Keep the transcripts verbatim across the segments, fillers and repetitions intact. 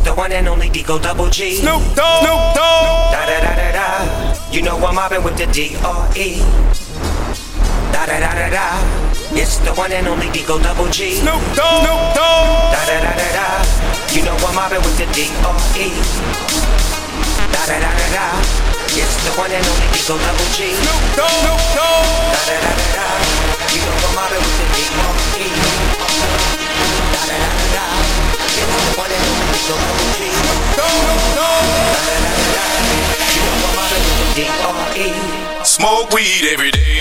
the one and only Digo Double G. Snoop Dogg. Snoop Dogg. Da da da da da. You know I'm mobbing with the D R E. Da da da da da. It's the one and only Digo Double G. Snoop Dogg. Snoop Dogg. Da da da da da. You know I'm mobbing with the D R E. Da da da da da. It's the one and only Digo Double G. Snoop Dogg. Snoop Dogg. Da da da da da. You know I'm mobbing with the D R E. Da da da da da. It's the one and only Digo Double G. Snoop Dogg. Da da da da da. You know I'm mobbing with the D R E. Smoke weed every day.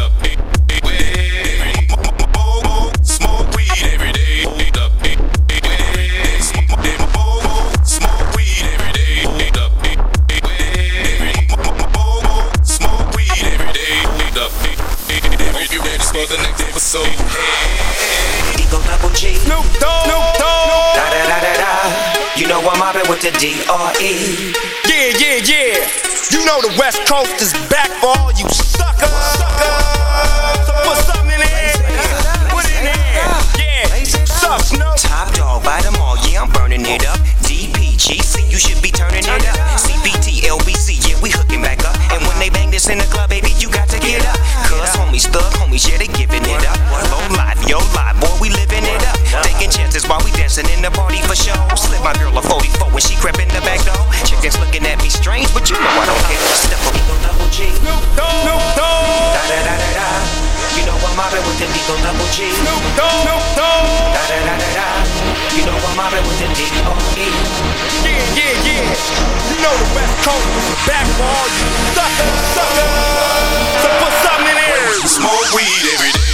For the next episode, hey. Digo Double G. Snoop Dogg. Snoop Dogg. Da da da da da. You know I'm mobbing with the D R E. Yeah, yeah, yeah. You know the West Coast is back for all you suckers. Suckers. So put something in there. Put it in there. Yeah. Suck, Snoop. Top dog by them all. Yeah, I'm burning it up. D P G C, you should be turning it up. C B T, L B C, yeah, we hooking back up. And when they bang this in the club, baby, you got to get up. Cause homies, thug homies, yeah, they giving it up. Low life, yo life, boy, we living it up. Taking chances while we dancing in the party for show. Slip my girl a forty-four when she crept in the back door. Chickens looking at me strange, but you know I don't care. Step up, Digo Double G. Snoop Dogg. Snoop Dogg. Da da da da da. You know I'm mobbing with the Digo Double G. Snoop Dogg. Snoop Dogg. Da da da da da. You know I'm mobbing with the D R E. Yeah, yeah, yeah. You know the West Coast is back for all you suckers. Suckers. So put something in there. Smoke weed every day.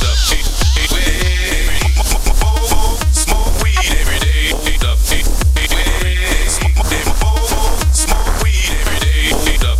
Smoke weed every day. Smoke weed every day.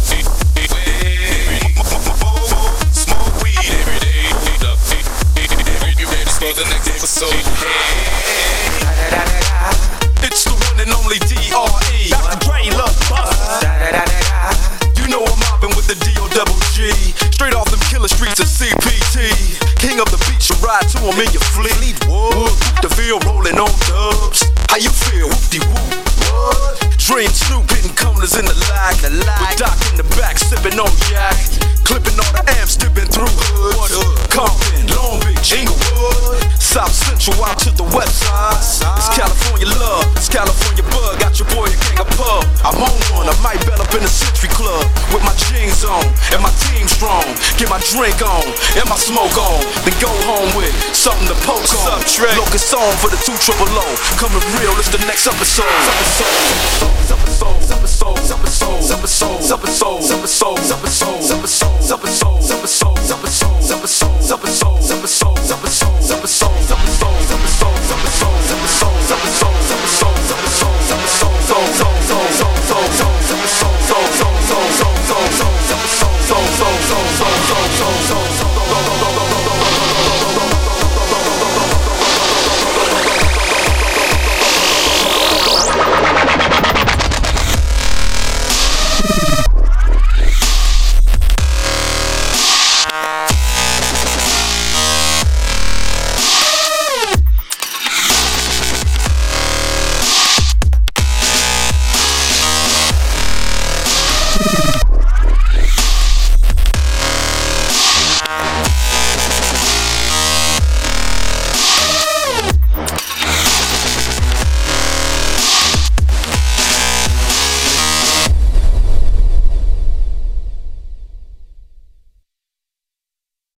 Smoke weed every day. You ready for the next episode? Hey. It's the one and only D R E. Doctor Dre, Love Busters. Da da da da da. You know I'm mobbing with the D O Double G. Straight off them killer streets of C P T. King of the beach, you ride to him in your fleet. Wood, the field rolling on dubs. How you feel? Whoop-de-whoop. What? Dre and Snoop hitting corners in the lag. With Doc in the back, sipping on yak. Clipping all the amps, dipping through hoods. Compton, Long Beach, Inglewood. South Central out to the west side. It's California love, it's California bug. Got your boy a gang of pub. I'm on one, I might bell up in the Century Club. With my jeans on, and my team strong. Get my drink on, and my smoke on. Then go home with something to poke on. Locust on for the two triple O. Coming real, it's the next episode. Episode, episode, episode, episode, episode, episode, episode, episode, episode, episode, episode, episode, episode, episode, episode, episode, episode, episode, episode, episode.